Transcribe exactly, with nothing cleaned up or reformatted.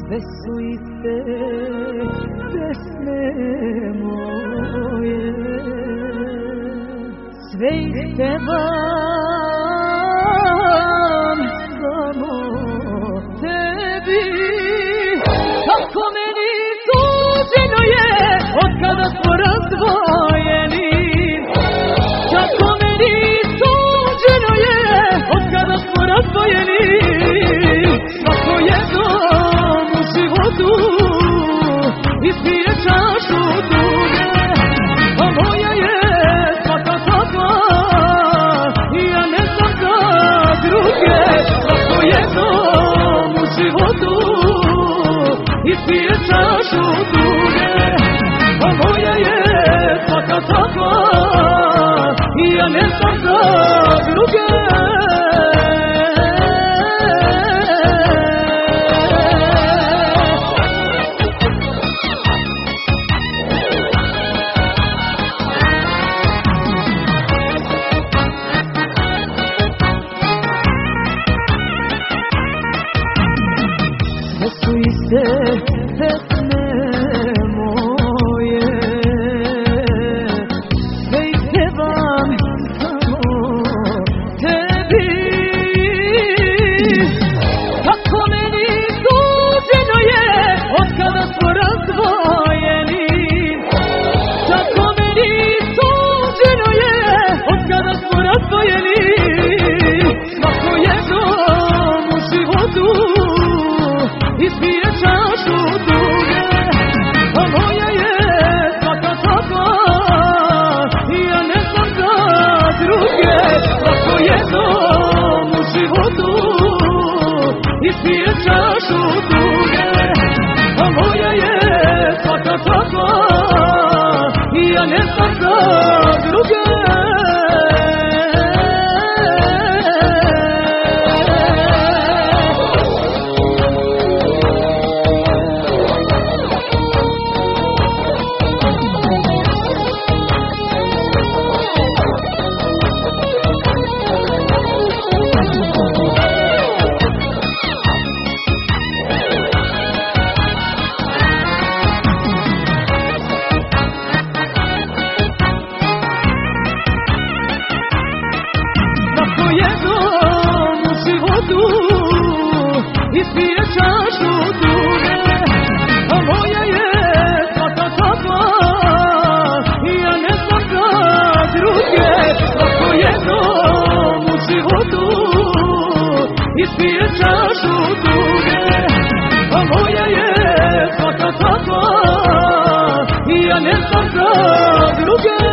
sve su iste pesme moje, sve ispevam samo tebi. Kako meni suđeno je od kada smo razdvojeni, kako meni suđeno je od kada smo razdvojeni. Svako jednom u životu ispije čašu tuge, a moja je svaka takva i ja ne znam za druge. Svako jednom u životu ispije čašu tuge, a moja je svaka takva i ja ne znam za druge. Sve su iste pesme moje, sve ispevam samo tebi. Kako meni suđeno je od kada smo razdvojeni, kako meni suđeno je od kada smo razdvojeni. Svako jednom u životu ispije čašu tuge, a moja je svaka takva i ja ne znam za druge. Svako jednom u životu ispije čašu tuge, a moja je svaka takva i ja ne znam za druge. Jednom u životu ispije čašu tuge, a moja je svaka takva i ja ne znam za druge. Svako jednom u životu ispije čašu tuge, a moja je svaka takva i ja ne znam za druge.